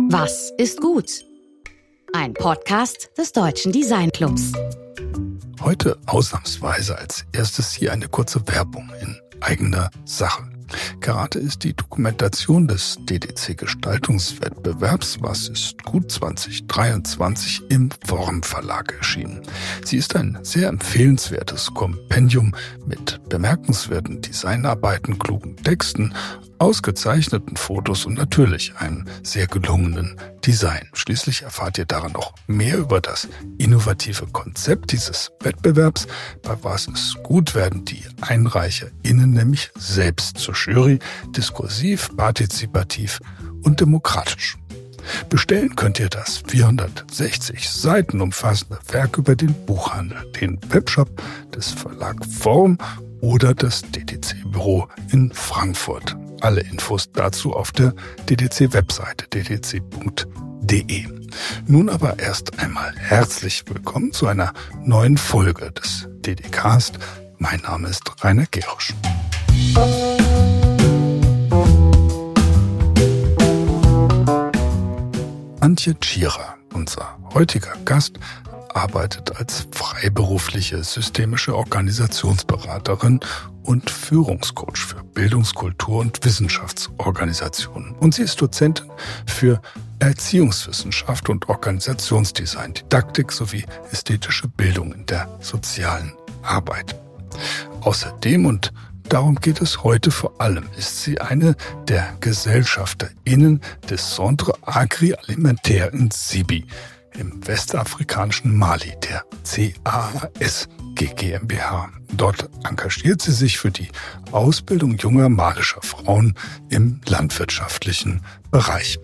Was ist gut? Ein Podcast des Deutschen Design Clubs. Heute ausnahmsweise als erstes hier eine kurze Werbung in eigener Sache. Gerade ist die Dokumentation des DDC-Gestaltungswettbewerbs Was ist gut 2023 im Worm Verlag erschienen. Sie ist ein sehr empfehlenswertes Kompendium mit bemerkenswerten Designarbeiten, klugen Texten, ausgezeichneten Fotos und natürlich einem sehr gelungenen Design. Schließlich erfahrt ihr darin noch mehr über das innovative Konzept dieses Wettbewerbs. Bei Was ist gut werden die EinreicherInnen nämlich selbst zur Jury, diskursiv, partizipativ und demokratisch. Bestellen könnt ihr das 460 Seiten umfassende Werk über den Buchhandel, den Webshop des Verlag Worm oder das DDC-Büro in Frankfurt. Alle Infos dazu auf der DDC-Webseite ddc.de. Nun aber erst einmal herzlich willkommen zu einer neuen Folge des DD-Cast. Mein Name ist Rainer Gerosch. Antje Tschira, unser heutiger Gast, arbeitet als freiberufliche systemische Organisationsberaterin und Führungscoach für Bildungskultur und Wissenschaftsorganisationen. Und sie ist Dozentin für Erziehungswissenschaft und Organisationsdesign, Didaktik sowie ästhetische Bildung in der sozialen Arbeit. Außerdem, und darum geht es heute vor allem, ist sie eine der GesellschafterInnen des Centre Agroalimentaire in Sibi im westafrikanischen Mali, der CAAS GmbH. Dort engagiert sie sich für die Ausbildung junger malischer Frauen im landwirtschaftlichen Bereich.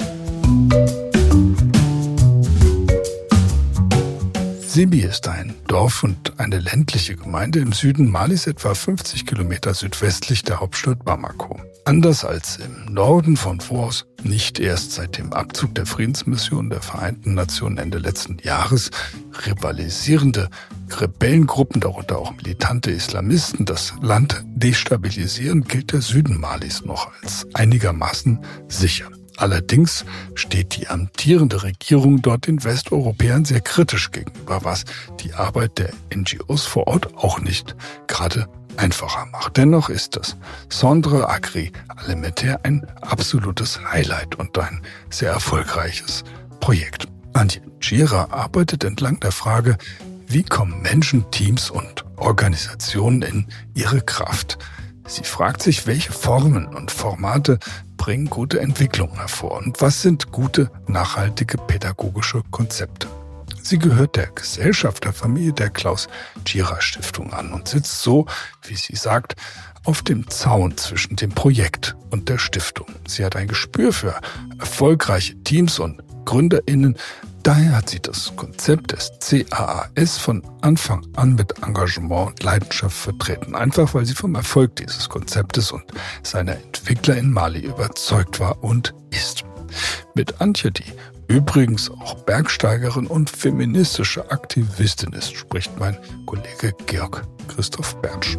Sibi ist ein Dorf und eine ländliche Gemeinde im Süden Malis, etwa 50 Kilometer südwestlich der Hauptstadt Bamako. Anders als im Norden, von wo aus nicht erst seit dem Abzug der Friedensmission der Vereinten Nationen Ende letzten Jahres rivalisierende Rebellengruppen, darunter auch militante Islamisten, das Land destabilisieren, gilt der Süden Malis noch als einigermaßen sicher. Allerdings steht die amtierende Regierung dort den Westeuropäern sehr kritisch gegenüber, was die Arbeit der NGOs vor Ort auch nicht gerade einfacher macht. Dennoch ist das Centre Agroalimentaire ein absolutes Highlight und ein sehr erfolgreiches Projekt. Antje Tschira arbeitet entlang der Frage, wie kommen Menschen, Teams und Organisationen in ihre Kraft? Sie fragt sich, welche Formen und Formate bringen gute Entwicklung hervor und was sind gute, nachhaltige pädagogische Konzepte. Sie gehört der Gesellschafterfamilie der Klaus-Tschira-Stiftung an und sitzt so, wie sie sagt, auf dem Zaun zwischen dem Projekt und der Stiftung. Sie hat ein Gespür für erfolgreiche Teams und GründerInnen. Daher hat sie das Konzept des CAAS von Anfang an mit Engagement und Leidenschaft vertreten. Einfach weil sie vom Erfolg dieses Konzeptes und seiner Entwickler in Mali überzeugt war und ist. Mit Antje, die übrigens auch Bergsteigerin und feministische Aktivistin ist, spricht mein Kollege Georg Christoph Bertsch.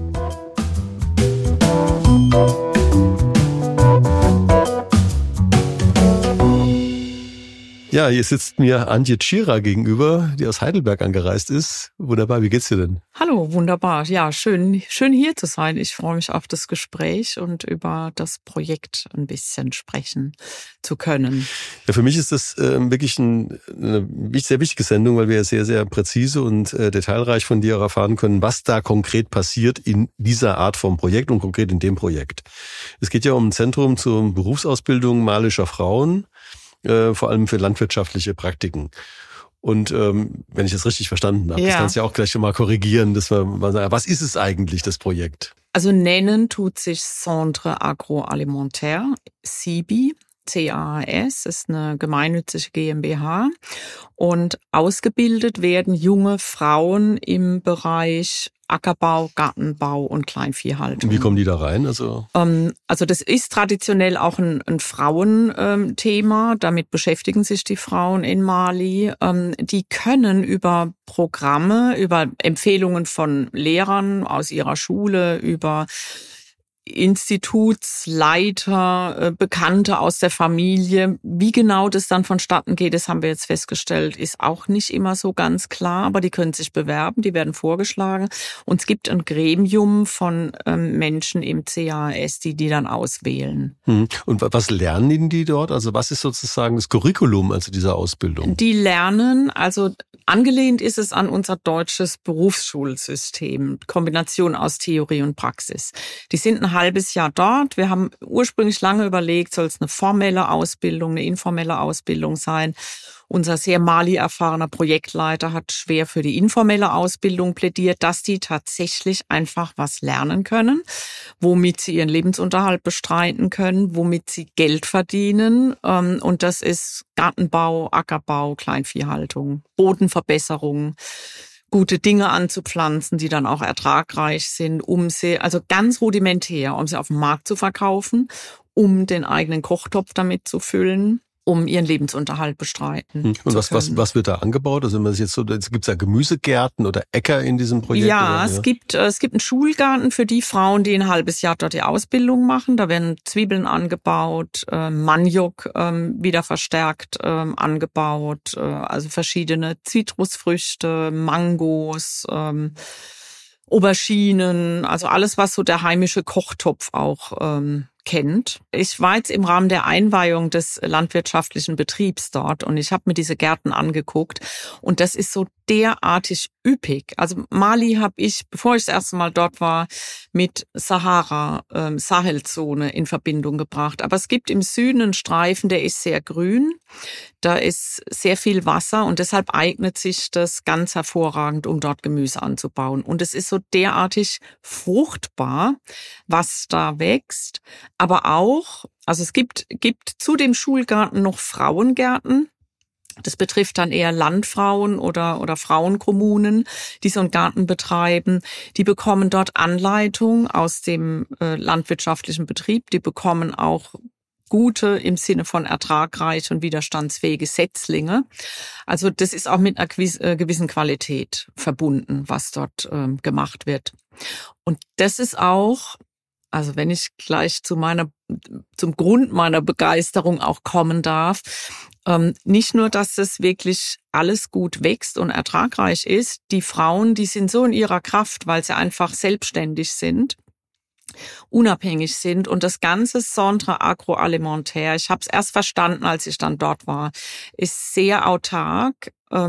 Ja, hier sitzt mir Antje Tschira gegenüber, die aus Heidelberg angereist ist. Wunderbar, wie geht's dir denn? Hallo, wunderbar. Ja, schön hier zu sein. Ich freue mich auf das Gespräch und über das Projekt ein bisschen sprechen zu können. Ja, für mich ist das wirklich eine sehr wichtige Sendung, weil wir sehr, sehr präzise und detailreich von dir erfahren können, was da konkret passiert in dieser Art von Projekt und konkret in dem Projekt. Es geht ja um ein Zentrum zur Berufsausbildung malischer Frauen, vor allem für landwirtschaftliche Praktiken. Und wenn ich das richtig verstanden habe, das kannst du ja auch gleich schon mal korrigieren, dass wir mal sagen, was ist es eigentlich, das Projekt? Also nennen tut sich Centre Agroalimentaire, Sibi, CAAS, ist eine gemeinnützige GmbH. Und ausgebildet werden junge Frauen im Bereich Ackerbau, Gartenbau und Kleinviehhaltung. Wie kommen die da rein? Also das ist traditionell auch ein Frauenthema. Damit beschäftigen sich die Frauen in Mali. Die können über Programme, über Empfehlungen von Lehrern aus ihrer Schule, über Institutsleiter, Bekannte aus der Familie. Wie genau das dann vonstatten geht, das haben wir jetzt festgestellt, ist auch nicht immer so ganz klar, aber die können sich bewerben, die werden vorgeschlagen. Und es gibt ein Gremium von Menschen im CAS, die dann auswählen. Und was lernen die dort? Also was ist sozusagen das Curriculum, also dieser Ausbildung? Die lernen, also angelehnt ist es an unser deutsches Berufsschulsystem, Kombination aus Theorie und Praxis. Die sind ein halbes Jahr dort. Wir haben ursprünglich lange überlegt, soll es eine formelle Ausbildung, eine informelle Ausbildung sein. Unser sehr Mali-erfahrener Projektleiter hat schwer für die informelle Ausbildung plädiert, dass die tatsächlich einfach was lernen können, womit sie ihren Lebensunterhalt bestreiten können, womit sie Geld verdienen. Und das ist Gartenbau, Ackerbau, Kleinviehhaltung, Bodenverbesserung, gute Dinge anzupflanzen, die dann auch ertragreich sind, um sie, also ganz rudimentär, um sie auf dem Markt zu verkaufen, um den eigenen Kochtopf damit zu füllen, um ihren Lebensunterhalt bestreiten. Und was wird da angebaut? Also wenn man jetzt so, gibt es ja Gemüsegärten oder Äcker in diesem Projekt? Ja, es gibt einen Schulgarten für die Frauen, die ein halbes Jahr dort die Ausbildung machen. Da werden Zwiebeln angebaut, Maniok wieder verstärkt angebaut, also verschiedene Zitrusfrüchte, Mangos, Auberginen, also alles, was so der heimische Kochtopf auch kennt. Ich war jetzt im Rahmen der Einweihung des landwirtschaftlichen Betriebs dort und ich habe mir diese Gärten angeguckt und das ist so derartig üppig. Also Mali habe ich, bevor ich das erste Mal dort war, mit Sahelzone in Verbindung gebracht. Aber es gibt im Süden einen Streifen, der ist sehr grün. Da ist sehr viel Wasser und deshalb eignet sich das ganz hervorragend, um dort Gemüse anzubauen. Und es ist so derartig fruchtbar, was da wächst. Aber auch, also es gibt zu dem Schulgarten noch Frauengärten. Das betrifft dann eher Landfrauen oder Frauenkommunen, die so einen Garten betreiben. Die bekommen dort Anleitung aus dem landwirtschaftlichen Betrieb. Die bekommen auch gute, im Sinne von ertragreich und widerstandsfähige Setzlinge. Also das ist auch mit einer gewissen Qualität verbunden, was dort gemacht wird. Und das ist auch, also wenn ich gleich zum Grund meiner Begeisterung auch kommen darf, nicht nur, dass es wirklich alles gut wächst und ertragreich ist, die Frauen, die sind so in ihrer Kraft, weil sie einfach selbstständig sind, unabhängig sind und das ganze Centre Agroalimentaire, ich habe es erst verstanden, als ich dann dort war, ist sehr autark,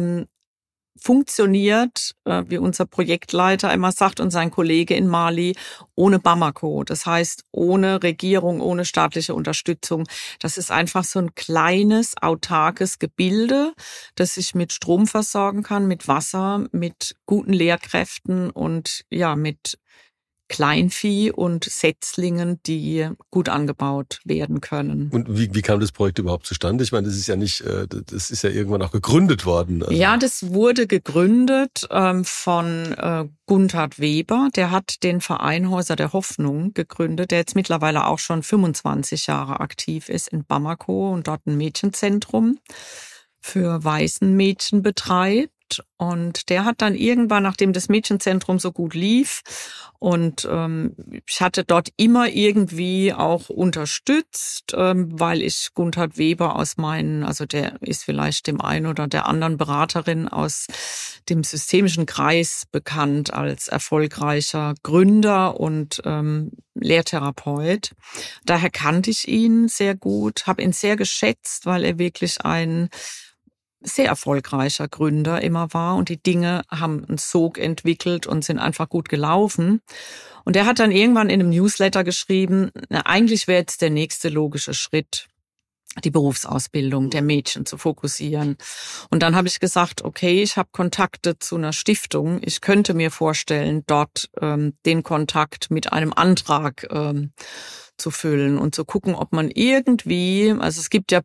funktioniert, wie unser Projektleiter immer sagt und sein Kollege in Mali, ohne Bamako. Das heißt, ohne Regierung, ohne staatliche Unterstützung. Das ist einfach so ein kleines, autarkes Gebilde, das sich mit Strom versorgen kann, mit Wasser, mit guten Lehrkräften und ja, mit Kleinvieh und Setzlingen, die gut angebaut werden können. Und wie kam das Projekt überhaupt zustande? Ich meine, das ist ja nicht, das ist ja irgendwann auch gegründet worden. Also. Ja, das wurde gegründet von Gunthard Weber. Der hat den Verein Häuser der Hoffnung gegründet, der jetzt mittlerweile auch schon 25 Jahre aktiv ist in Bamako und dort ein Mädchenzentrum für Waisenmädchen betreibt. Und der hat dann irgendwann, nachdem das Mädchenzentrum so gut lief und ich hatte dort immer irgendwie auch unterstützt, weil ich Gunthard Weber also der ist vielleicht dem einen oder der anderen Beraterin aus dem systemischen Kreis bekannt als erfolgreicher Gründer und Lehrtherapeut. Daher kannte ich ihn sehr gut, habe ihn sehr geschätzt, weil er wirklich ein sehr erfolgreicher Gründer immer war und die Dinge haben einen Sog entwickelt und sind einfach gut gelaufen. Und er hat dann irgendwann in einem Newsletter geschrieben, eigentlich wäre jetzt der nächste logische Schritt, die Berufsausbildung der Mädchen zu fokussieren. Und dann habe ich gesagt, okay, ich habe Kontakte zu einer Stiftung. Ich könnte mir vorstellen, dort den Kontakt mit einem Antrag zu füllen und zu gucken, ob man irgendwie, also es gibt ja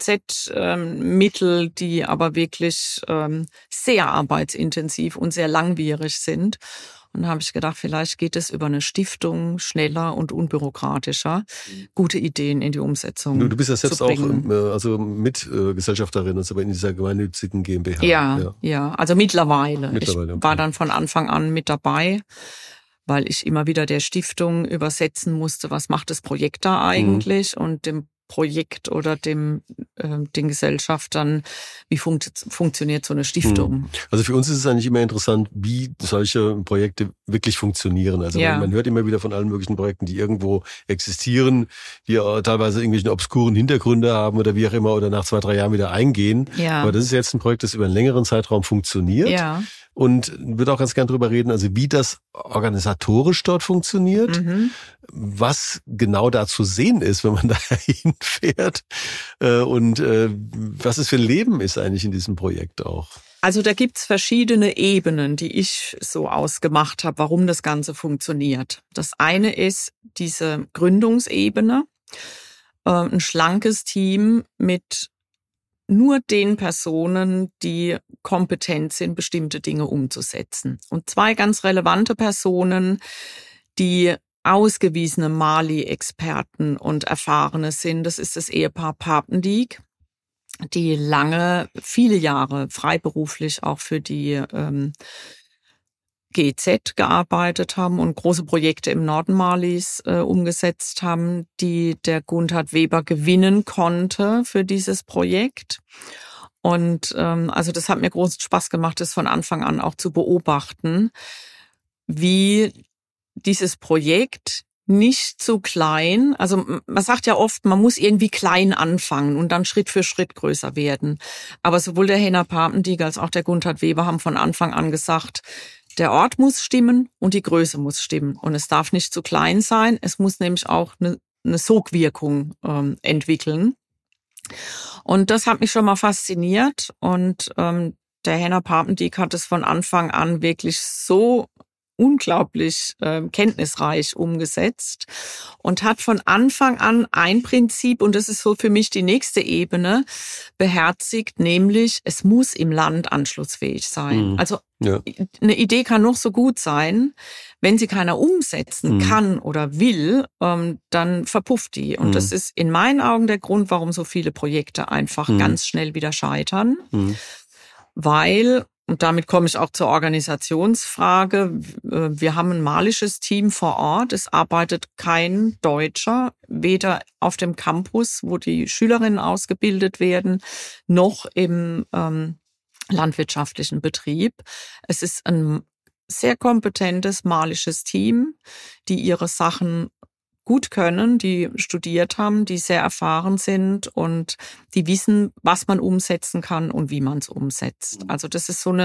BMZ-Mittel, die aber wirklich sehr arbeitsintensiv und sehr langwierig sind. Und da habe ich gedacht, vielleicht geht es über eine Stiftung schneller und unbürokratischer, gute Ideen in die Umsetzung. Du bist ja selbst auch Mitgesellschafterin und so in dieser gemeinnützigen GmbH. Ja, also mittlerweile. Ich war dann von Anfang an mit dabei, weil ich immer wieder der Stiftung übersetzen musste, was macht das Projekt da eigentlich, und dem Projekt oder den Gesellschaftern, wie funktioniert so eine Stiftung. Also für uns ist es eigentlich immer interessant, wie solche Projekte wirklich funktionieren. Also man hört immer wieder von allen möglichen Projekten, die irgendwo existieren, die teilweise irgendwelche obskuren Hintergründe haben oder wie auch immer, oder nach 2-3 Jahren wieder eingehen. Ja. Aber das ist jetzt ein Projekt, das über einen längeren Zeitraum funktioniert. Ja. Und würde auch ganz gern drüber reden, also wie das organisatorisch dort funktioniert, was genau da zu sehen ist, wenn man da hinfährt, und was es für ein Leben ist eigentlich in diesem Projekt auch. Also da gibt's verschiedene Ebenen, die ich so ausgemacht habe, warum das Ganze funktioniert. Das eine ist diese Gründungsebene, ein schlankes Team mit nur den Personen, die kompetent sind, bestimmte Dinge umzusetzen. Und 2 ganz relevante Personen, die ausgewiesene Mali-Experten und Erfahrene sind. Das ist das Ehepaar Papendieck, die viele Jahre freiberuflich auch für die GEZ gearbeitet haben und große Projekte im Norden Malis umgesetzt haben, die der Gunthard Weber gewinnen konnte für dieses Projekt. Und also das hat mir großen Spaß gemacht, das von Anfang an auch zu beobachten, wie dieses Projekt nicht zu klein, also man sagt ja oft, man muss irgendwie klein anfangen und dann Schritt für Schritt größer werden. Aber sowohl der Henner Papendieck als auch der Gunthard Weber haben von Anfang an gesagt, der Ort muss stimmen und die Größe muss stimmen. Und es darf nicht zu klein sein. Es muss nämlich auch eine Sogwirkung entwickeln. Und das hat mich schon mal fasziniert. Und der Henner Papendieck hat es von Anfang an wirklich so unglaublich kenntnisreich umgesetzt und hat von Anfang an ein Prinzip, und das ist so für mich die nächste Ebene, beherzigt, nämlich es muss im Land anschlussfähig sein. Also eine Idee kann noch so gut sein, wenn sie keiner umsetzen kann oder will, dann verpufft die. Und das ist in meinen Augen der Grund, warum so viele Projekte einfach ganz schnell wieder scheitern, weil, und damit komme ich auch zur Organisationsfrage, wir haben ein malisches Team vor Ort. Es arbeitet kein Deutscher, weder auf dem Campus, wo die Schülerinnen ausgebildet werden, noch im landwirtschaftlichen Betrieb. Es ist ein sehr kompetentes malisches Team, die ihre Sachen gut können, die studiert haben, die sehr erfahren sind und die wissen, was man umsetzen kann und wie man es umsetzt. Also das ist so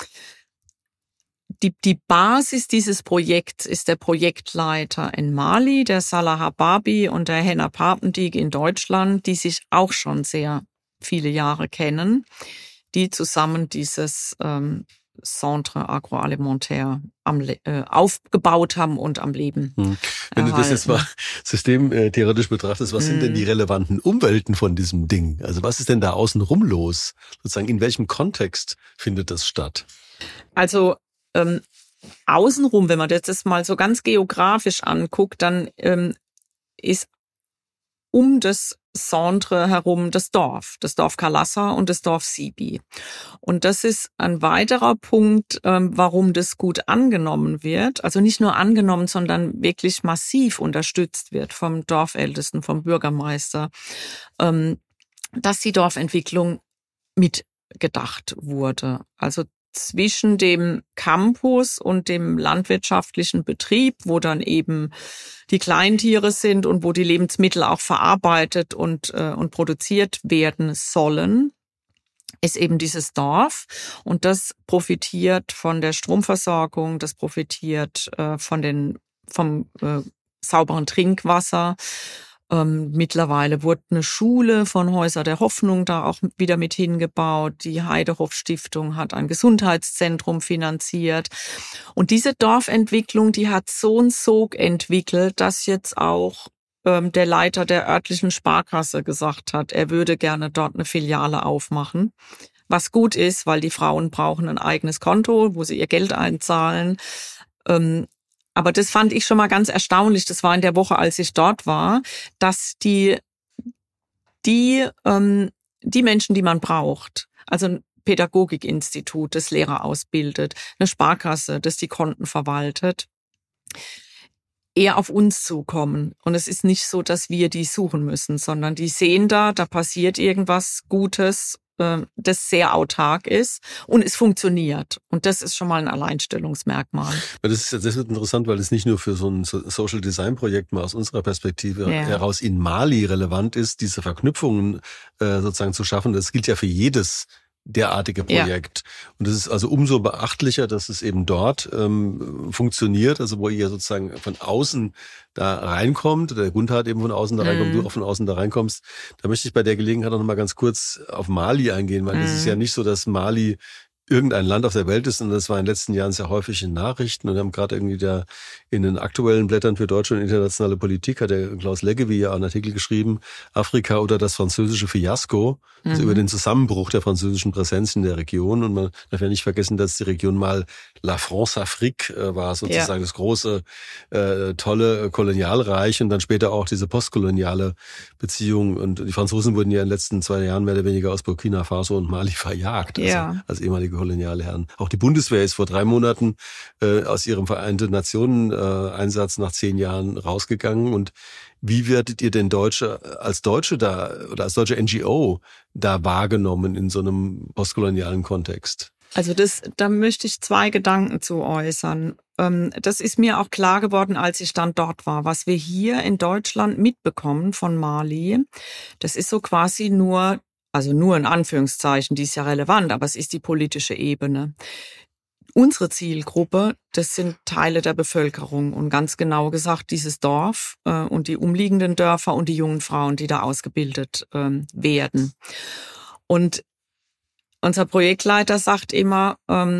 die Basis dieses Projekts ist der Projektleiter in Mali, der Salah Hababi, und der Henner Papendieck in Deutschland, die sich auch schon sehr viele Jahre kennen, die zusammen dieses Centre Agroalimentaire aufgebaut haben und am Leben Wenn du das jetzt mal systemtheoretisch betrachtest, was sind denn die relevanten Umwelten von diesem Ding? Also was ist denn da außenrum los? Sozusagen in welchem Kontext findet das statt? Also außenrum, wenn man das mal so ganz geografisch anguckt, dann ist um das Centre herum das Dorf Kalassa und das Dorf Sibi. Und das ist ein weiterer Punkt, warum das gut angenommen wird. Also nicht nur angenommen, sondern wirklich massiv unterstützt wird vom Dorfältesten, vom Bürgermeister, dass die Dorfentwicklung mitgedacht wurde. Also zwischen dem Campus und dem landwirtschaftlichen Betrieb, wo dann eben die Kleintiere sind und wo die Lebensmittel auch verarbeitet und produziert werden sollen, ist eben dieses Dorf. Und das profitiert von der Stromversorgung, das profitiert vom sauberen Trinkwasser. Mittlerweile wurde eine Schule von Häuser der Hoffnung da auch wieder mit hingebaut. Die Heidehoff Stiftung hat ein Gesundheitszentrum finanziert. Und diese Dorfentwicklung, die hat so einen Sog entwickelt, dass jetzt auch der Leiter der örtlichen Sparkasse gesagt hat, er würde gerne dort eine Filiale aufmachen. Was gut ist, weil die Frauen brauchen ein eigenes Konto, wo sie ihr Geld einzahlen. Aber das fand ich schon mal ganz erstaunlich. Das war in der Woche, als ich dort war, dass die Menschen, die man braucht, also ein Pädagogikinstitut, das Lehrer ausbildet, eine Sparkasse, das die Konten verwaltet, eher auf uns zukommen. Und es ist nicht so, dass wir die suchen müssen, sondern die sehen da passiert irgendwas Gutes, das sehr autark ist und es funktioniert. Und das ist schon mal ein Alleinstellungsmerkmal. Das ist deshalb interessant, weil es nicht nur für so ein Social Design Projekt mal aus unserer Perspektive heraus in Mali relevant ist, diese Verknüpfungen sozusagen zu schaffen. Das gilt ja für jedes derartige Projekt. Ja. Und es ist also umso beachtlicher, dass es eben dort funktioniert, also wo ihr sozusagen von außen da reinkommt, der Gunther eben von außen da reinkommt, du auch von außen da reinkommst. Da möchte ich bei der Gelegenheit auch noch mal ganz kurz auf Mali eingehen, weil es ist ja nicht so, dass Mali irgendein Land auf der Welt ist, und das war in den letzten Jahren sehr häufig in Nachrichten, und wir haben gerade irgendwie da in den aktuellen Blättern für deutsche und internationale Politik hat der Klaus Leggevi ja einen Artikel geschrieben, Afrika oder das französische Fiasko, also über den Zusammenbruch der französischen Präsenz in der Region. Und man darf ja nicht vergessen, dass die Region mal La France-Afrique war, sozusagen das große, tolle Kolonialreich, und dann später auch diese postkoloniale Beziehung. Und die Franzosen wurden ja in den letzten 2 Jahren mehr oder weniger aus Burkina Faso und Mali verjagt, also als ehemalige koloniale Herren. Auch die Bundeswehr ist vor 3 Monaten aus ihrem Vereinte Nationen Einsatz nach 10 Jahren rausgegangen. Und wie werdet ihr denn als Deutsche da oder als deutsche NGO da wahrgenommen in so einem postkolonialen Kontext? Also da möchte ich 2 Gedanken zu äußern. Das ist mir auch klar geworden, als ich dann dort war. Was wir hier in Deutschland mitbekommen von Mali, das ist so quasi nur in Anführungszeichen, die ist ja relevant, aber es ist die politische Ebene. Unsere Zielgruppe, das sind Teile der Bevölkerung und ganz genau gesagt dieses Dorf und die umliegenden Dörfer und die jungen Frauen, die da ausgebildet werden. Und unser Projektleiter sagt immer,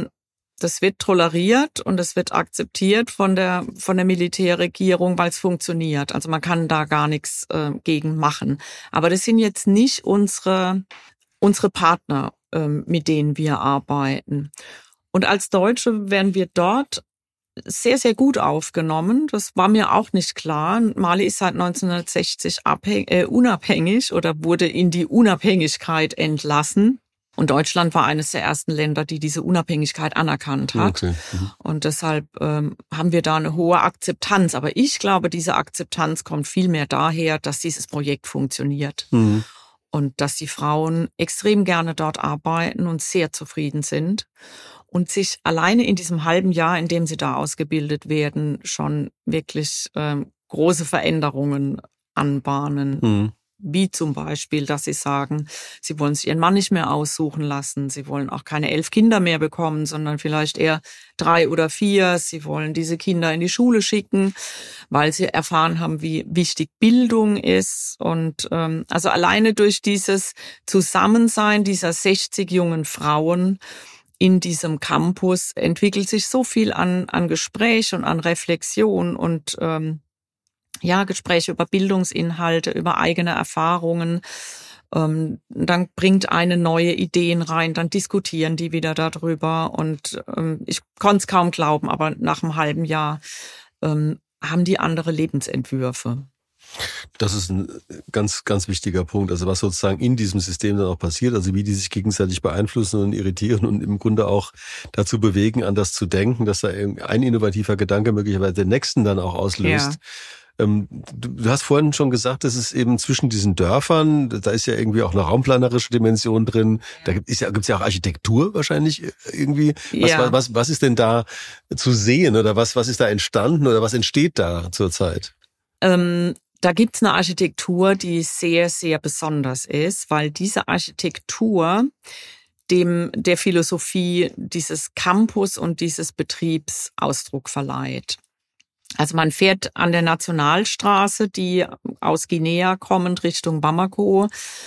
das wird toleriert und es wird akzeptiert von der Militärregierung, weil es funktioniert. Also man kann da gar nichts gegen machen. Aber das sind jetzt nicht unsere Partner, mit denen wir arbeiten. Und als Deutsche werden wir dort sehr, sehr gut aufgenommen. Das war mir auch nicht klar. Mali ist seit 1960 unabhängig oder wurde in die Unabhängigkeit entlassen. Und Deutschland war eines der ersten Länder, die diese Unabhängigkeit anerkannt hat. Okay. Und deshalb haben wir da eine hohe Akzeptanz. Aber ich glaube, diese Akzeptanz kommt vielmehr daher, dass dieses Projekt funktioniert. Und dass die Frauen extrem gerne dort arbeiten und sehr zufrieden sind. Und sich alleine in diesem halben Jahr, in dem sie da ausgebildet werden, schon wirklich große Veränderungen anbahnen. Wie zum Beispiel, dass sie sagen, sie wollen sich ihren Mann nicht mehr aussuchen lassen, sie wollen auch keine 11 Kinder mehr bekommen, sondern vielleicht eher 3 oder 4. Sie wollen diese Kinder in die Schule schicken, weil sie erfahren haben, wie wichtig Bildung ist. Und also alleine durch dieses Zusammensein dieser 60 jungen Frauen in diesem Campus entwickelt sich so viel an Gespräch und an Reflexion und Gespräche über Bildungsinhalte, über eigene Erfahrungen. Dann bringt eine neue Ideen rein, dann diskutieren die wieder darüber. Und ich konnte es kaum glauben, aber nach einem halben Jahr haben die andere Lebensentwürfe. Das ist ein ganz, ganz wichtiger Punkt. Also was sozusagen in diesem System dann auch passiert, also wie die sich gegenseitig beeinflussen und irritieren und im Grunde auch dazu bewegen, anders zu denken, dass da ein innovativer Gedanke möglicherweise den nächsten dann auch auslöst. Ja. Du hast vorhin schon gesagt, dass es eben zwischen diesen Dörfern, da ist ja irgendwie auch eine raumplanerische Dimension drin, da gibt's ja auch Architektur wahrscheinlich irgendwie. Was ist denn da zu sehen oder was ist da entstanden oder was entsteht da zurzeit? Da gibt's eine Architektur, die sehr, sehr besonders ist, weil diese Architektur der Philosophie dieses Campus und dieses Betriebs Ausdruck verleiht. Also man fährt an der Nationalstraße, die aus Guinea kommend Richtung Bamako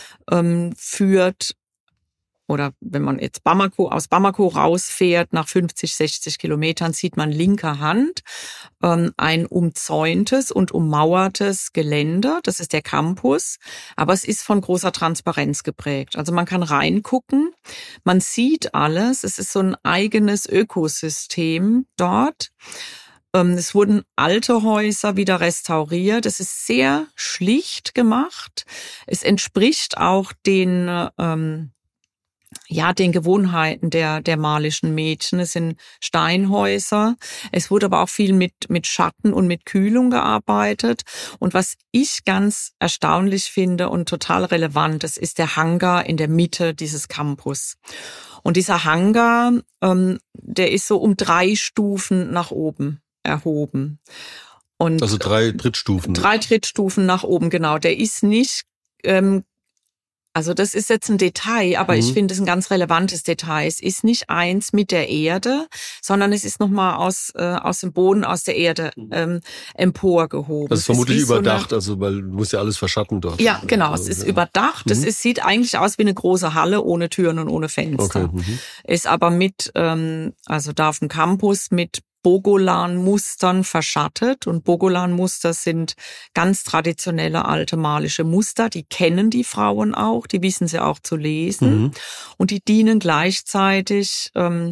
führt, oder wenn man jetzt aus Bamako rausfährt, nach 50, 60 Kilometern sieht man linker Hand ein umzäuntes und ummauertes Gelände. Das ist der Campus, aber es ist von großer Transparenz geprägt. Also man kann reingucken, man sieht alles. Es ist so ein eigenes Ökosystem dort. Es wurden alte Häuser wieder restauriert. Es ist sehr schlicht gemacht. Es entspricht auch den den Gewohnheiten der malischen Mädchen. Es sind Steinhäuser. Es wurde aber auch viel mit Schatten und mit Kühlung gearbeitet. Und was ich ganz erstaunlich finde und total relevant, das ist der Hangar in der Mitte dieses Campus. Und dieser Hangar, der ist so um 3 Stufen nach oben erhoben. Und also 3 Trittstufen. 3 Trittstufen nach oben, genau. Der ist nicht, also das ist jetzt ein Detail, aber ich finde es ein ganz relevantes Detail. Es ist nicht eins mit der Erde, sondern es ist nochmal aus dem Boden, aus der Erde emporgehoben. Das ist vermutlich überdacht, also weil du musst ja alles verschatten dort. Ja, genau, es ist überdacht. Es sieht eigentlich aus wie eine große Halle ohne Türen und ohne Fenster. Okay. Ist aber also da auf dem Campus mit Bogolan-Mustern verschattet. Und Bogolan-Muster sind ganz traditionelle alte malische Muster. Die kennen die Frauen auch, die wissen sie auch zu lesen. Und die dienen gleichzeitig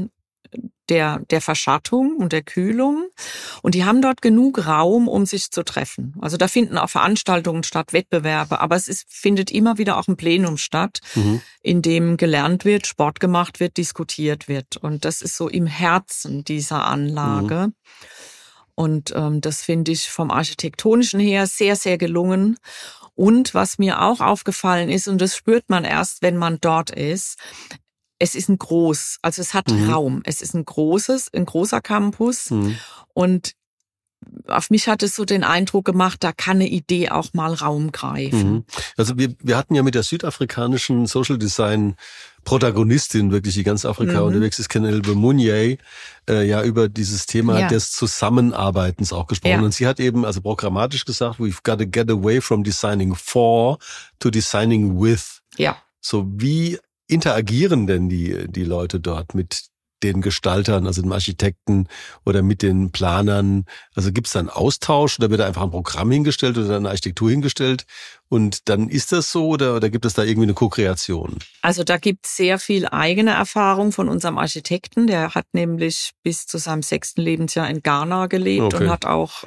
der Verschattung und der Kühlung. Und die haben dort genug Raum, um sich zu treffen. Also da finden auch Veranstaltungen statt, Wettbewerbe. Aber findet immer wieder auch ein Plenum statt, in dem gelernt wird, Sport gemacht wird, diskutiert wird. Und das ist so im Herzen dieser Anlage. Und das finde ich vom Architektonischen her sehr, sehr gelungen. Und was mir auch aufgefallen ist, und das spürt man erst, wenn man dort ist, es ist also es hat Raum. Es ist ein großer Campus. Und auf mich hat es so den Eindruck gemacht, da kann eine Idee auch mal Raum greifen. Also wir hatten ja mit der südafrikanischen Social Design Protagonistin, wirklich die ganz Afrika unterwegs ist, Kenelbe Munier, ja über dieses Thema des Zusammenarbeitens auch gesprochen. Ja. Und sie hat eben also programmatisch gesagt, we've got to get away from designing for to designing with. Ja. So wie interagieren denn die Leute dort mit den Gestaltern, also dem Architekten oder mit den Planern? Also gibt es da einen Austausch oder wird da einfach ein Programm hingestellt oder eine Architektur hingestellt und dann ist das so oder gibt es da irgendwie eine Co-Kreation? Also da gibt es sehr viel eigene Erfahrung von unserem Architekten. Der hat nämlich bis zu seinem 6. Lebensjahr in Ghana gelebt und hat auch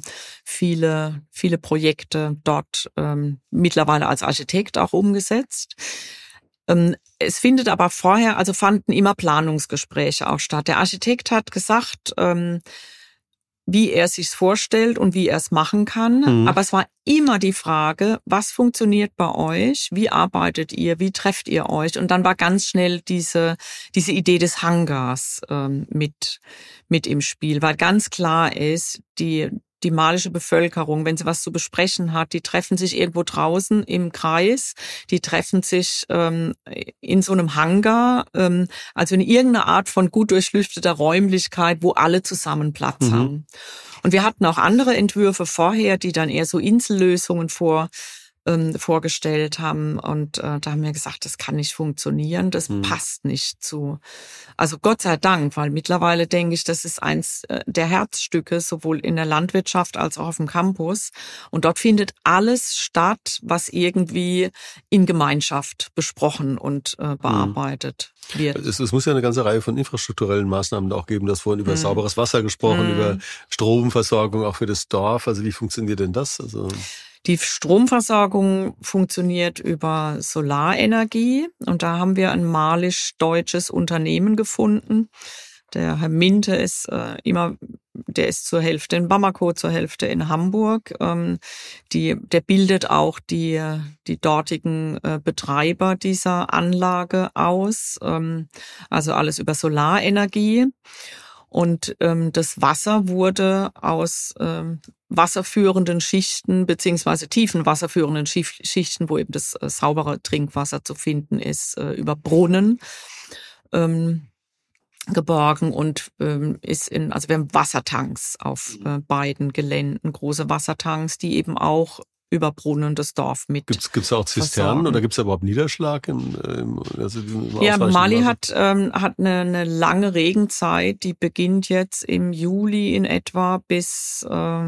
viele Projekte dort mittlerweile als Architekt auch umgesetzt. Es findet aber fanden immer Planungsgespräche auch statt. Der Architekt hat gesagt, wie er sich's vorstellt und wie er es machen kann. Aber es war immer die Frage, was funktioniert bei euch? Wie arbeitet ihr? Wie trefft ihr euch? Und dann war ganz schnell diese Idee des Hangars mit im Spiel, weil ganz klar ist, die malische Bevölkerung, wenn sie was zu besprechen hat, die treffen sich irgendwo draußen im Kreis, die treffen sich in so einem Hangar, also in irgendeiner Art von gut durchlüfteter Räumlichkeit, wo alle zusammen Platz haben. Und wir hatten auch andere Entwürfe vorher, die dann eher so Insellösungen vorgestellt haben und da haben wir gesagt, das kann nicht funktionieren, das passt nicht zu. Also Gott sei Dank, weil mittlerweile denke ich, das ist eins der Herzstücke, sowohl in der Landwirtschaft als auch auf dem Campus. Und dort findet alles statt, was irgendwie in Gemeinschaft besprochen und bearbeitet wird. Es muss ja eine ganze Reihe von infrastrukturellen Maßnahmen auch geben. Du hast vorhin über sauberes Wasser gesprochen, über Stromversorgung auch für das Dorf. Also wie funktioniert denn das? Also die Stromversorgung funktioniert über Solarenergie und da haben wir ein malisch-deutsches Unternehmen gefunden. Der Herr Minte ist der ist zur Hälfte in Bamako, zur Hälfte in Hamburg. Der bildet auch die dortigen Betreiber dieser Anlage aus. Also alles über Solarenergie. Und das Wasser wurde aus wasserführenden Schichten beziehungsweise tiefen wasserführenden Schichten, wo eben das saubere Trinkwasser zu finden ist, über Brunnen geborgen und also wir haben Wassertanks auf beiden Geländen, große Wassertanks, die eben auch über Brunnen das Dorf mit. Gibt's auch Zisternen oder gibt's da überhaupt Niederschlag? Ja, Mali hat eine lange Regenzeit, die beginnt jetzt im Juli in etwa bis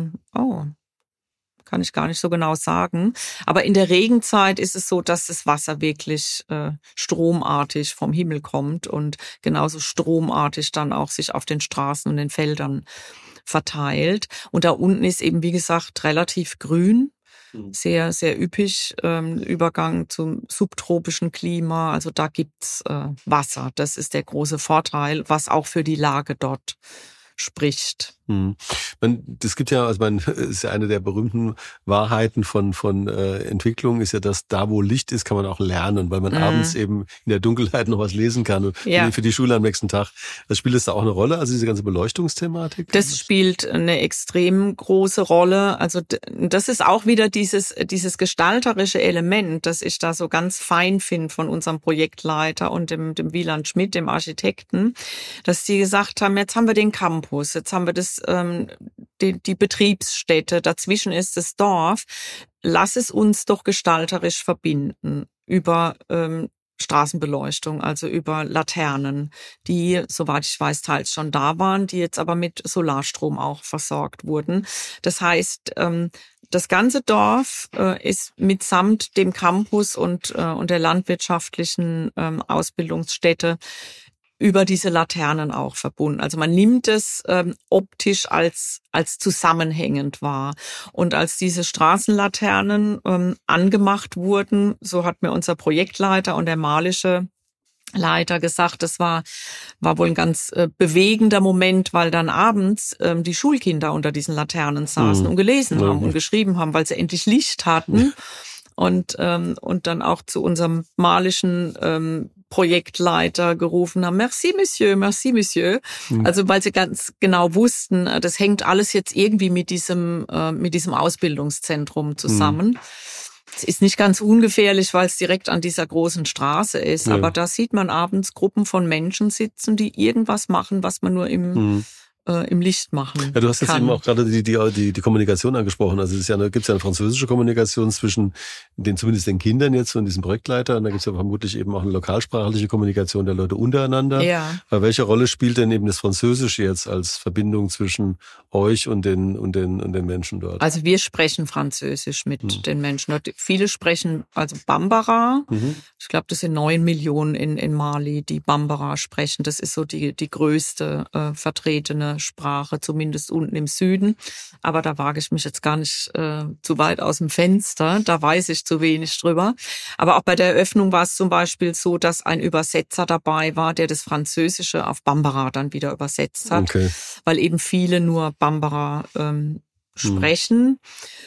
kann ich gar nicht so genau sagen. Aber in der Regenzeit ist es so, dass das Wasser wirklich stromartig vom Himmel kommt und genauso stromartig dann auch sich auf den Straßen und den Feldern verteilt. Und da unten ist eben, wie gesagt, relativ grün. sehr, sehr üppig. Übergang zum subtropischen Klima. Also da gibt's Wasser. Das ist der große Vorteil, was auch für die Lage dort spricht. Das gibt ja, also ist ja eine der berühmten Wahrheiten von Entwicklung, ist ja, dass da, wo Licht ist, kann man auch lernen, weil man abends eben in der Dunkelheit noch was lesen kann und für die Schule am nächsten Tag. Spielt das da auch eine Rolle, also diese ganze Beleuchtungsthematik? Das spielt eine extrem große Rolle. Also das ist auch wieder dieses gestalterische Element, das ich da so ganz fein finde von unserem Projektleiter und dem Wieland Schmidt, dem Architekten, dass die gesagt haben, jetzt haben wir den Campus, jetzt haben wir die Betriebsstätte, dazwischen ist das Dorf. Lass es uns doch gestalterisch verbinden über Straßenbeleuchtung, also über Laternen, die, soweit ich weiß, teils schon da waren, die jetzt aber mit Solarstrom auch versorgt wurden. Das heißt, das ganze Dorf ist mitsamt dem Campus und der landwirtschaftlichen Ausbildungsstätte über diese Laternen auch verbunden. Also man nimmt es optisch als zusammenhängend wahr. Und als diese Straßenlaternen angemacht wurden, so hat mir unser Projektleiter und der malische Leiter gesagt, das war wohl ein ganz bewegender Moment, weil dann abends die Schulkinder unter diesen Laternen saßen und gelesen haben und geschrieben haben, weil sie endlich Licht hatten. Und dann auch zu unserem malischen Projektleiter gerufen haben, merci Monsieur, merci Monsieur. Also weil sie ganz genau wussten, das hängt alles jetzt irgendwie mit diesem Ausbildungszentrum zusammen. Es ist nicht ganz ungefährlich, weil es direkt an dieser großen Straße ist, aber da sieht man abends Gruppen von Menschen sitzen, die irgendwas machen, was man nur im Licht machen. Ja, du hast jetzt eben auch gerade die Kommunikation angesprochen. Also gibt's ja eine französische Kommunikation zwischen zumindest den Kindern jetzt und diesem Projektleiter. Und da gibt's ja vermutlich eben auch eine lokalsprachliche Kommunikation der Leute untereinander. Ja. Aber welche Rolle spielt denn eben das Französische jetzt als Verbindung zwischen euch und den Menschen dort? Also wir sprechen Französisch mit den Menschen dort. Viele sprechen also Bambara. Ich glaube, das sind 9 Millionen in Mali, die Bambara sprechen. Das ist so die größte vertretene Sprache, zumindest unten im Süden. Aber da wage ich mich jetzt gar nicht zu weit aus dem Fenster. Da weiß ich zu wenig drüber. Aber auch bei der Eröffnung war es zum Beispiel so, dass ein Übersetzer dabei war, der das Französische auf Bambara dann wieder übersetzt hat. Okay. Weil eben viele nur Bambara sprechen.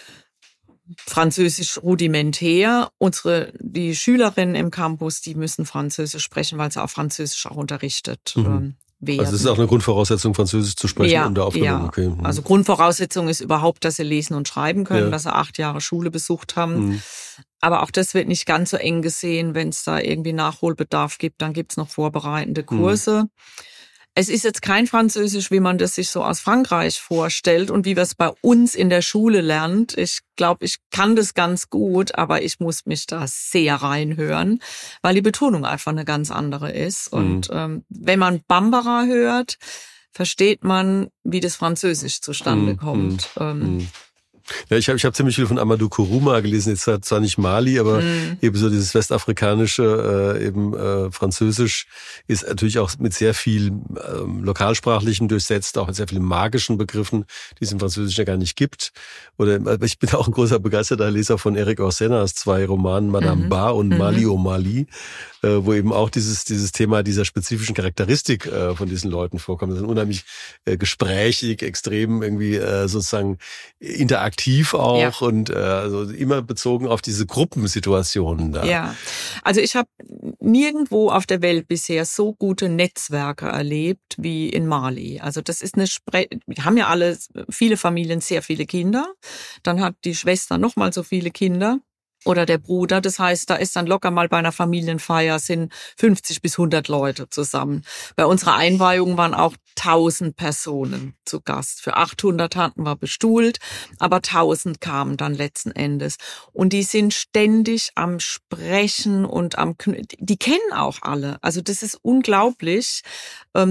Französisch rudimentär. Die Schülerinnen im Campus, die müssen Französisch sprechen, weil sie auch Französisch auch unterrichtet werden. Also es ist auch eine Grundvoraussetzung, Französisch zu sprechen unter Aufnahme. Ja. Okay. Also Grundvoraussetzung ist überhaupt, dass sie lesen und schreiben können, dass sie 8 Jahre Schule besucht haben. Aber auch das wird nicht ganz so eng gesehen. Wenn es da irgendwie Nachholbedarf gibt, dann gibt's noch vorbereitende Kurse. Es ist jetzt kein Französisch, wie man das sich so aus Frankreich vorstellt und wie wir es bei uns in der Schule lernt. Ich glaube, ich kann das ganz gut, aber ich muss mich da sehr reinhören, weil die Betonung einfach eine ganz andere ist. Und wenn man Bambara hört, versteht man, wie das Französisch zustande kommt. Ja, ich hab ziemlich viel von Amadou Kourouma gelesen, jetzt zwar nicht Mali, aber eben so dieses westafrikanische, Französisch ist natürlich auch mit sehr viel Lokalsprachlichem durchsetzt, auch mit sehr vielen magischen Begriffen, die es im Französischen ja gar nicht gibt. Oder ich bin auch ein großer begeisterter Leser von Eric Orsennas 2 Romanen, Madame Ba und Mali au Mali, wo eben auch dieses Thema dieser spezifischen Charakteristik von diesen Leuten vorkommt. Das ist unheimlich gesprächig, extrem irgendwie sozusagen interaktiv auch und also immer bezogen auf diese Gruppensituationen da. Ja, also ich habe nirgendwo auf der Welt bisher so gute Netzwerke erlebt wie in Mali. Also das ist wir haben ja viele Familien, sehr viele Kinder. Dann hat die Schwester noch mal so viele Kinder. Oder der Bruder. Das heißt, da ist dann locker mal bei einer Familienfeier sind 50 bis 100 Leute zusammen. Bei unserer Einweihung waren auch 1000 Personen zu Gast. Für 800 hatten wir bestuhlt, aber 1000 kamen dann letzten Endes. Und die sind ständig am Sprechen und die kennen auch alle. Also das ist unglaublich. Das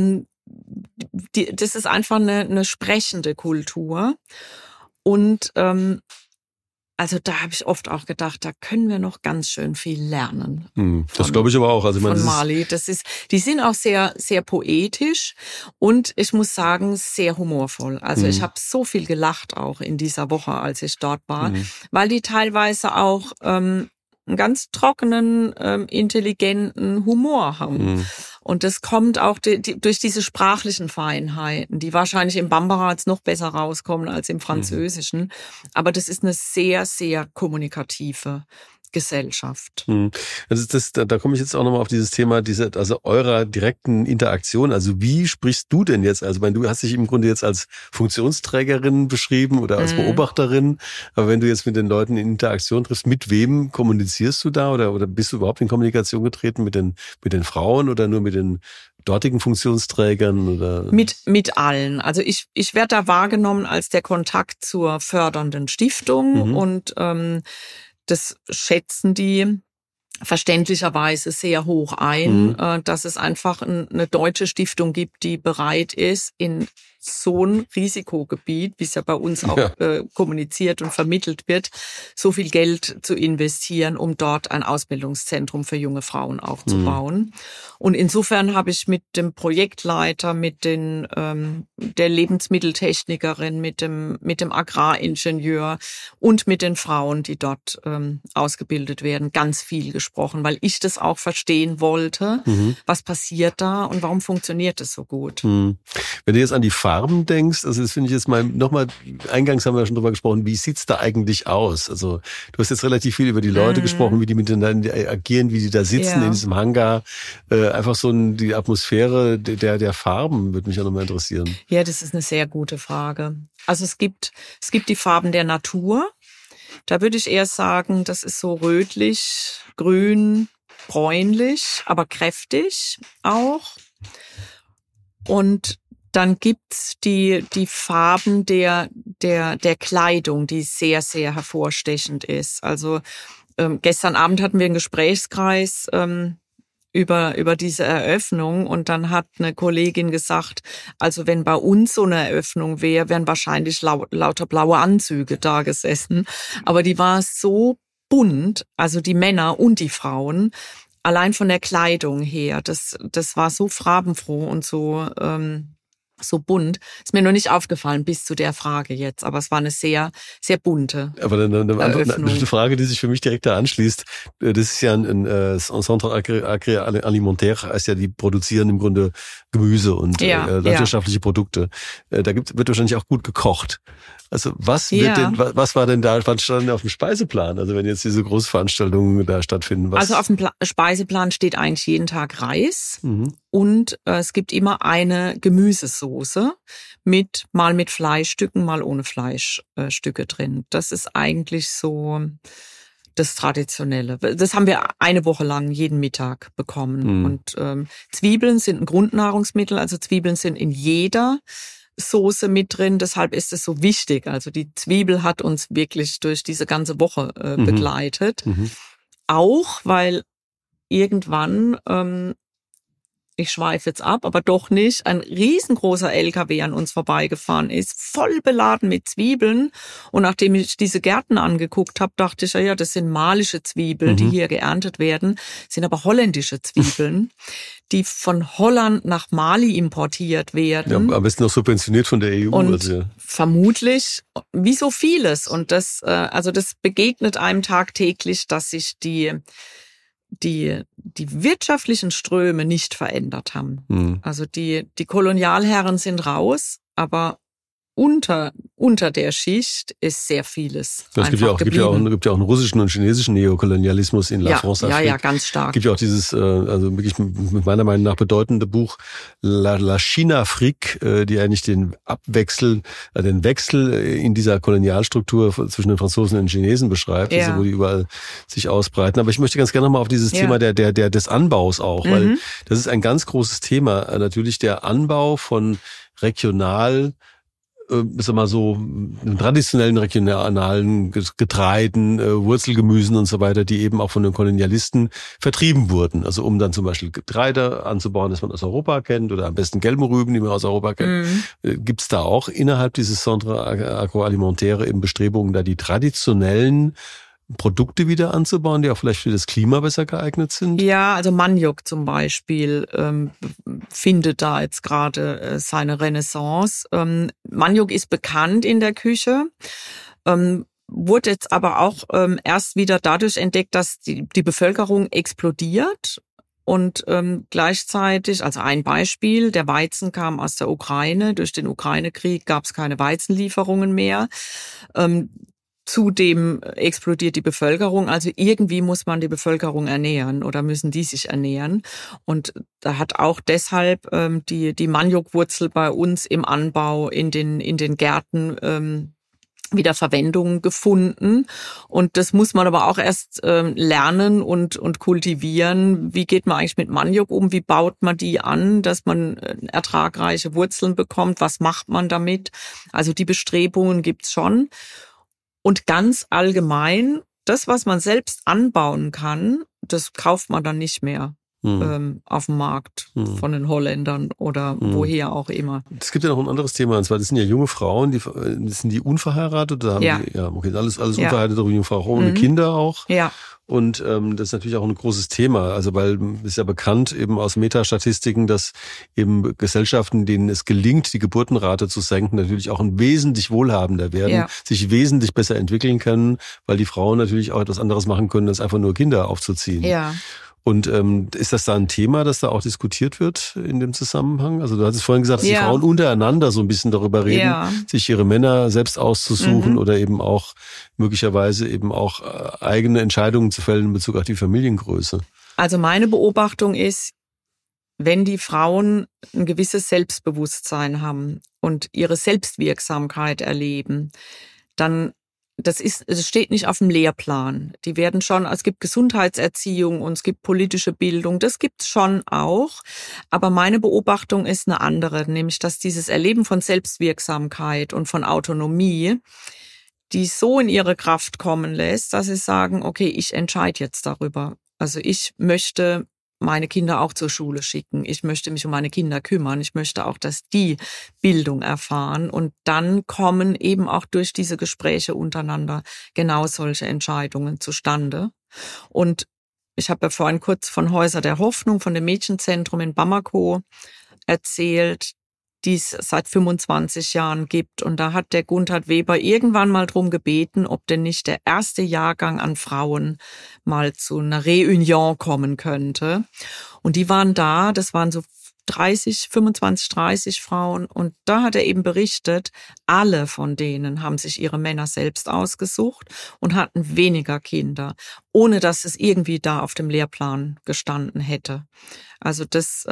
ist einfach eine sprechende Kultur. Und Also da habe ich oft auch gedacht, da können wir noch ganz schön viel lernen. Das glaube ich aber auch. Also von Mali. Die sind auch sehr, sehr poetisch und ich muss sagen, sehr humorvoll. Also ich habe so viel gelacht auch in dieser Woche, als ich dort war, weil die teilweise auch einen ganz trockenen, intelligenten Humor haben. Und das kommt auch durch diese sprachlichen Feinheiten, die wahrscheinlich im Bambara jetzt noch besser rauskommen als im Französischen. Aber das ist eine sehr, sehr kommunikative Gesellschaft. Da komme ich jetzt auch nochmal auf dieses Thema, also eurer direkten Interaktion. Also wie sprichst du denn jetzt? Also du hast dich im Grunde jetzt als Funktionsträgerin beschrieben oder als Beobachterin. Aber wenn du jetzt mit den Leuten in Interaktion triffst, mit wem kommunizierst du da? Oder bist du überhaupt in Kommunikation getreten mit den Frauen oder nur mit den dortigen Funktionsträgern? Oder? Mit allen. Also ich werde da wahrgenommen als der Kontakt zur fördernden Stiftung und das schätzen die verständlicherweise sehr hoch ein, dass es einfach eine deutsche Stiftung gibt, die bereit ist, in so ein Risikogebiet, wie es ja bei uns auch kommuniziert und vermittelt wird, so viel Geld zu investieren, um dort ein Ausbildungszentrum für junge Frauen aufzubauen. Und insofern habe ich mit dem Projektleiter, mit der Lebensmitteltechnikerin, mit dem Agraringenieur und mit den Frauen, die dort ausgebildet werden, ganz viel gesprochen, weil ich das auch verstehen wollte. Was passiert da und warum funktioniert es so gut? Wenn du jetzt an die Farben denkst, also das finde ich jetzt mal nochmal, eingangs haben wir schon drüber gesprochen, wie sieht's da eigentlich aus? Also du hast jetzt relativ viel über die Leute gesprochen, wie die miteinander agieren, wie die da sitzen in diesem Hangar. Einfach so die Atmosphäre der Farben würde mich auch nochmal interessieren. Ja, das ist eine sehr gute Frage. Also es gibt die Farben der Natur. Da würde ich eher sagen, das ist so rötlich, grün, bräunlich, aber kräftig auch. Und dann gibt's die Farben der Kleidung, die sehr, sehr hervorstechend ist. Also gestern Abend hatten wir einen Gesprächskreis über diese Eröffnung und dann hat eine Kollegin gesagt, also wenn bei uns so eine Eröffnung wäre, wären wahrscheinlich lauter blaue Anzüge da gesessen. Aber die war so bunt, also die Männer und die Frauen, allein von der Kleidung her, das war so farbenfroh und so bunt. Ist mir noch nicht aufgefallen bis zu der Frage jetzt, aber es war eine sehr, sehr bunte eine Frage, die sich für mich direkt da anschließt. Das ist ja ein Centre Agroalimentaire, heißt ja, die produzieren im Grunde Gemüse und landwirtschaftliche Produkte. Wird wahrscheinlich auch gut gekocht. Also was stand denn auf dem Speiseplan? Also wenn jetzt diese Großveranstaltungen da stattfinden? Also auf dem Speiseplan steht eigentlich jeden Tag Reis und es gibt immer eine Gemüsesoße mal mit Fleischstücken, mal ohne Fleischstücke drin. Das ist eigentlich so das Traditionelle. Das haben wir eine Woche lang jeden Mittag bekommen. Und Zwiebeln sind ein Grundnahrungsmittel, also Zwiebeln sind in jeder Soße mit drin, deshalb ist es so wichtig. Also die Zwiebel hat uns wirklich durch diese ganze Woche begleitet. Auch, weil irgendwann, ich schweife jetzt ab, aber doch nicht, ein riesengroßer LKW an uns vorbeigefahren ist, voll beladen mit Zwiebeln. Und nachdem ich diese Gärten angeguckt habe, dachte ich, ja, das sind malische Zwiebeln, die hier geerntet werden, sind aber holländische Zwiebeln, die von Holland nach Mali importiert werden. Ja, am besten noch subventioniert von der EU. Und vermutlich, wie so vieles. Und das begegnet einem tagtäglich, dass sich die wirtschaftlichen Ströme nicht verändert haben. Also die Kolonialherren sind raus, aber unter der Schicht ist sehr vieles. Es gibt ja auch einen russischen und chinesischen Neokolonialismus in La France Afrique. Ja, ganz stark. Es gibt ja auch dieses, also wirklich meiner Meinung nach bedeutende Buch La Chine Afrique, die eigentlich den Wechsel in dieser Kolonialstruktur zwischen den Franzosen und den Chinesen beschreibt, also wo die überall sich ausbreiten. Aber ich möchte ganz gerne nochmal auf dieses Thema des Anbaus auch, weil das ist ein ganz großes Thema, natürlich der Anbau von regional sag mal so, traditionellen regionalen Getreiden, Wurzelgemüsen und so weiter, die eben auch von den Kolonialisten vertrieben wurden. Also um dann zum Beispiel Getreide anzubauen, das man aus Europa kennt, oder am besten gelben Rüben, die man aus Europa kennt. Gibt es da auch innerhalb dieses Centre Agroalimentaire eben Bestrebungen, da die traditionellen Produkte wieder anzubauen, die auch vielleicht für das Klima besser geeignet sind? Ja, also Maniok zum Beispiel findet da jetzt gerade seine Renaissance. Maniok ist bekannt in der Küche, wurde jetzt aber auch erst wieder dadurch entdeckt, dass die Bevölkerung explodiert. Und gleichzeitig, also ein Beispiel, der Weizen kam aus der Ukraine. Durch den Ukraine-Krieg gab es keine Weizenlieferungen mehr. Zudem explodiert die Bevölkerung, also irgendwie muss man die Bevölkerung ernähren oder müssen die sich ernähren. Und da hat auch deshalb die Maniokwurzel bei uns im Anbau in den Gärten wieder Verwendung gefunden. Und das muss man aber auch erst lernen und kultivieren. Wie geht man eigentlich mit Maniok um? Wie baut man die an, dass man ertragreiche Wurzeln bekommt? Was macht man damit? Also die Bestrebungen gibt's schon. Und ganz allgemein, das, was man selbst anbauen kann, das kauft man dann nicht mehr auf dem Markt von den Holländern oder woher auch immer. Es gibt ja noch ein anderes Thema, und zwar, das sind ja junge Frauen, sind die unverheiratet? Oder haben die, okay, alles unverheiratete junge Frauen, ohne Kinder auch. Ja. Und das ist natürlich auch ein großes Thema, also weil es ist ja bekannt eben aus Metastatistiken, dass eben Gesellschaften, denen es gelingt, die Geburtenrate zu senken, natürlich auch wesentlich wohlhabender werden, sich wesentlich besser entwickeln können, weil die Frauen natürlich auch etwas anderes machen können, als einfach nur Kinder aufzuziehen. Ja. Und ist das da ein Thema, das da auch diskutiert wird in dem Zusammenhang? Also du hattest vorhin gesagt, dass die Frauen untereinander so ein bisschen darüber reden, sich ihre Männer selbst auszusuchen oder eben auch möglicherweise eben auch eigene Entscheidungen zu fällen in Bezug auf die Familiengröße. Also meine Beobachtung ist, wenn die Frauen ein gewisses Selbstbewusstsein haben und ihre Selbstwirksamkeit erleben, dann es steht nicht auf dem Lehrplan. Die werden schon, es gibt Gesundheitserziehung und es gibt politische Bildung, das gibt's schon auch. Aber meine Beobachtung ist eine andere, nämlich, dass dieses Erleben von Selbstwirksamkeit und von Autonomie, die so in ihre Kraft kommen lässt, dass sie sagen, okay, ich entscheide jetzt darüber. Also ich möchte meine Kinder auch zur Schule schicken. Ich möchte mich um meine Kinder kümmern. Ich möchte auch, dass die Bildung erfahren. Und dann kommen eben auch durch diese Gespräche untereinander genau solche Entscheidungen zustande. Und ich habe ja vorhin kurz von Häuser der Hoffnung, von dem Mädchenzentrum in Bamako erzählt, die es seit 25 Jahren gibt. Und da hat der Gunthard Weber irgendwann mal drum gebeten, ob denn nicht der erste Jahrgang an Frauen mal zu einer Reunion kommen könnte. Und die waren da, das waren so 25, 30 Frauen. Und da hat er eben berichtet, alle von denen haben sich ihre Männer selbst ausgesucht und hatten weniger Kinder, ohne dass es irgendwie da auf dem Lehrplan gestanden hätte. Also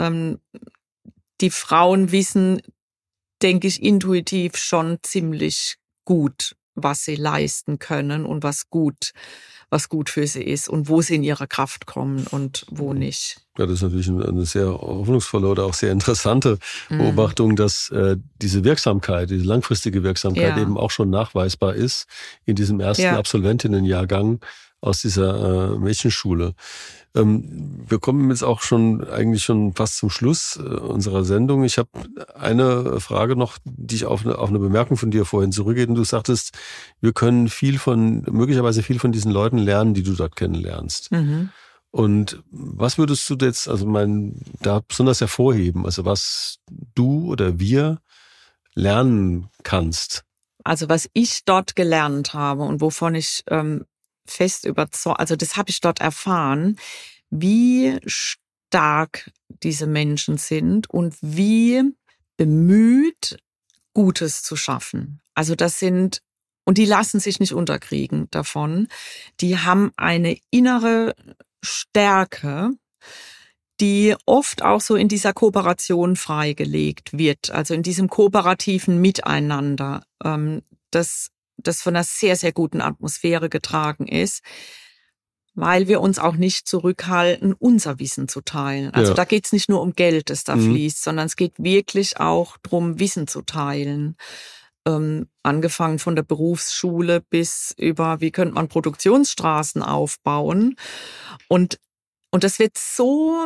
die Frauen wissen, denke ich, intuitiv schon ziemlich gut, was sie leisten können und was gut für sie ist und wo sie in ihre Kraft kommen und wo nicht. Ja, das ist natürlich eine sehr hoffnungsvolle oder auch sehr interessante Beobachtung, dass diese Wirksamkeit, diese langfristige Wirksamkeit eben auch schon nachweisbar ist in diesem ersten Absolventinnenjahrgang aus dieser Mädchenschule. Wir kommen jetzt auch eigentlich schon fast zum Schluss unserer Sendung. Ich habe eine Frage noch, die ich auf eine Bemerkung von dir vorhin zurückgeht. Und du sagtest, wir können möglicherweise viel von diesen Leuten lernen, die du dort kennenlernst. Und was würdest du jetzt, da besonders hervorheben? Also was du oder wir lernen kannst? Also was ich dort gelernt habe und wovon ich fest überzeugt, also das habe ich dort erfahren, wie stark diese Menschen sind und wie bemüht, Gutes zu schaffen. Also und die lassen sich nicht unterkriegen davon. Die haben eine innere Stärke, die oft auch so in dieser Kooperation freigelegt wird, also in diesem kooperativen Miteinander, das von einer sehr, sehr guten Atmosphäre getragen ist, weil wir uns auch nicht zurückhalten, unser Wissen zu teilen. Also da geht es nicht nur um Geld, das da fließt, sondern es geht wirklich auch darum, Wissen zu teilen. angefangen von der Berufsschule bis über, wie könnte man Produktionsstraßen aufbauen. Und das wird so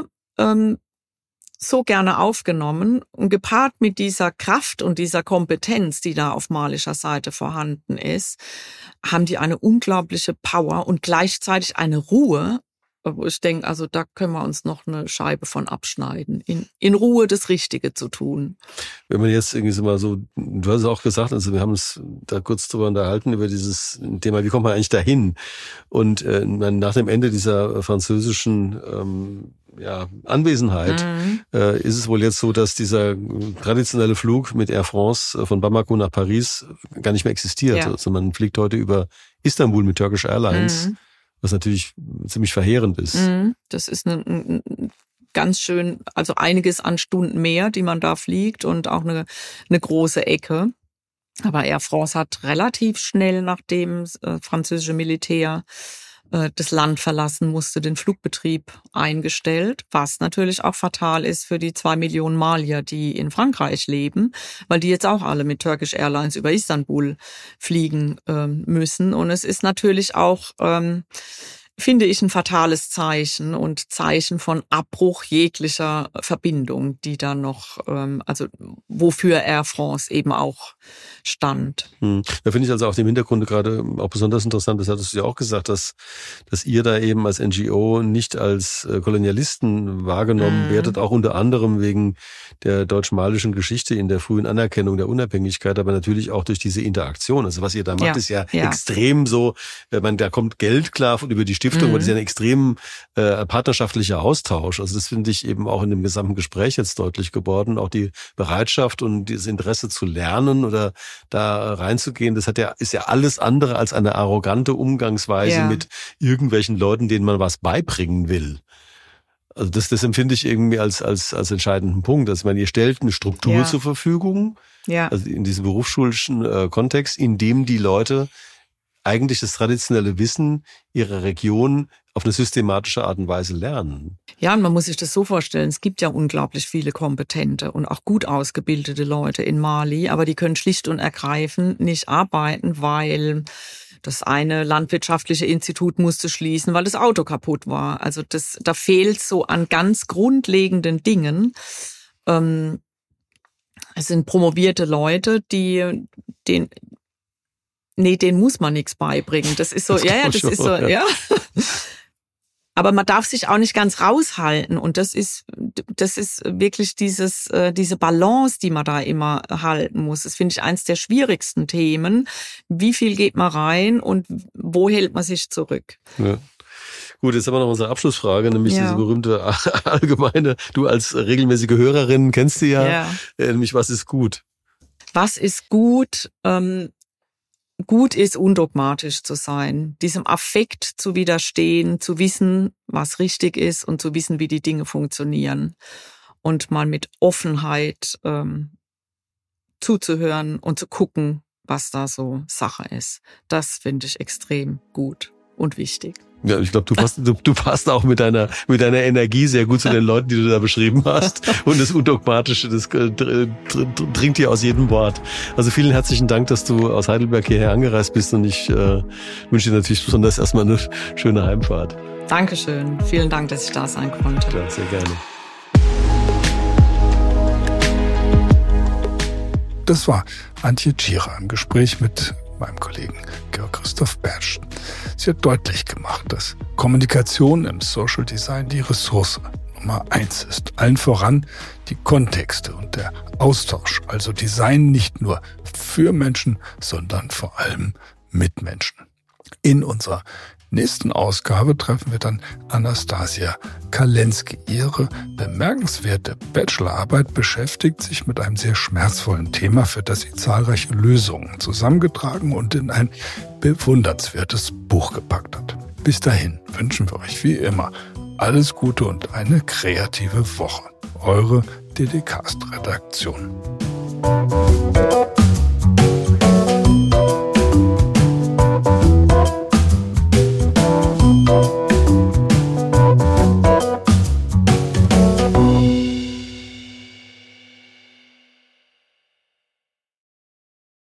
gerne aufgenommen und gepaart mit dieser Kraft und dieser Kompetenz, die da auf malischer Seite vorhanden ist, haben die eine unglaubliche Power und gleichzeitig eine Ruhe, wo ich denke, also da können wir uns noch eine Scheibe von abschneiden, in Ruhe das Richtige zu tun. Wenn man jetzt irgendwie so mal so, du hast es auch gesagt, also wir haben uns da kurz drüber unterhalten, über dieses Thema, wie kommt man eigentlich dahin? Und nach dem Ende dieser französischen Anwesenheit ist es wohl jetzt so, dass dieser traditionelle Flug mit Air France von Bamako nach Paris gar nicht mehr existiert. Ja. Also man fliegt heute über Istanbul mit Turkish Airlines, was natürlich ziemlich verheerend ist. Das ist ein ganz schön, also einiges an Stunden mehr, die man da fliegt und auch eine große Ecke. Aber Air France hat relativ schnell, nachdem französische Militär das Land verlassen musste, den Flugbetrieb eingestellt, was natürlich auch fatal ist für die 2 Millionen Malier, die in Frankreich leben, weil die jetzt auch alle mit Turkish Airlines über Istanbul fliegen müssen. Und es ist natürlich auch, finde ich, ein fatales Zeichen und Zeichen von Abbruch jeglicher Verbindung, die dann noch, also wofür Air France eben auch stand. Da finde ich also auch dem Hintergrund gerade auch besonders interessant, das hattest du ja auch gesagt, dass ihr da eben als NGO nicht als Kolonialisten wahrgenommen werdet, auch unter anderem wegen der deutsch-malischen Geschichte in der frühen Anerkennung der Unabhängigkeit, aber natürlich auch durch diese Interaktion. Also was ihr da macht, ist ja extrem so, da kommt Geld klar von über die Stiftung, aber das ist ja ein extrem partnerschaftlicher Austausch. Also das finde ich eben auch in dem gesamten Gespräch jetzt deutlich geworden. Auch die Bereitschaft und dieses Interesse zu lernen oder da reinzugehen, ist ja alles andere als eine arrogante Umgangsweise mit irgendwelchen Leuten, denen man was beibringen will. Also das empfinde ich irgendwie als entscheidenden Punkt. Also ich meine, ihr stellt eine Struktur zur Verfügung, also in diesem berufsschulischen Kontext, in dem die Leute eigentlich das traditionelle Wissen ihrer Region auf eine systematische Art und Weise lernen. Ja, und man muss sich das so vorstellen, es gibt ja unglaublich viele kompetente und auch gut ausgebildete Leute in Mali, aber die können schlicht und ergreifend nicht arbeiten, weil das eine landwirtschaftliche Institut musste schließen, weil das Auto kaputt war. Also da fehlt so an ganz grundlegenden Dingen. Es sind promovierte Leute, denen muss man nichts beibringen. Das ist so, das ist so, ja. Aber man darf sich auch nicht ganz raushalten. Und das ist wirklich diese Balance, die man da immer halten muss. Das finde ich eins der schwierigsten Themen. Wie viel geht man rein und wo hält man sich zurück? Ja. Gut, jetzt haben wir noch unsere Abschlussfrage, nämlich diese berühmte allgemeine, du als regelmäßige Hörerin kennst sie nämlich was ist gut? Was ist gut? Gut ist, undogmatisch zu sein, diesem Affekt zu widerstehen, zu wissen, was richtig ist und zu wissen, wie die Dinge funktionieren und mal mit Offenheit zuzuhören und zu gucken, was da so Sache ist. Das finde ich extrem gut und wichtig. Ja, ich glaube, du passt auch mit deiner Energie sehr gut zu den Leuten, die du da beschrieben hast. Und das Undogmatische, das dringt dir aus jedem Wort. Also vielen herzlichen Dank, dass du aus Heidelberg hierher angereist bist. Und ich wünsche dir natürlich besonders erstmal eine schöne Heimfahrt. Dankeschön. Vielen Dank, dass ich da sein konnte. Ja, sehr gerne. Das war Antje Tschira im Gespräch mit meinem Kollegen Georg Christoph Bertsch. Sie hat deutlich gemacht, dass Kommunikation im Social Design die Ressource Nummer 1 ist. Allen voran die Kontexte und der Austausch. Also Design nicht nur für Menschen, sondern vor allem mit Menschen. In unserer nächsten Ausgabe treffen wir dann Anastasia Kalensky. Ihre bemerkenswerte Bachelorarbeit beschäftigt sich mit einem sehr schmerzvollen Thema, für das sie zahlreiche Lösungen zusammengetragen und in ein bewundernswertes Buch gepackt hat. Bis dahin wünschen wir euch wie immer alles Gute und eine kreative Woche. Eure DDcast-Redaktion.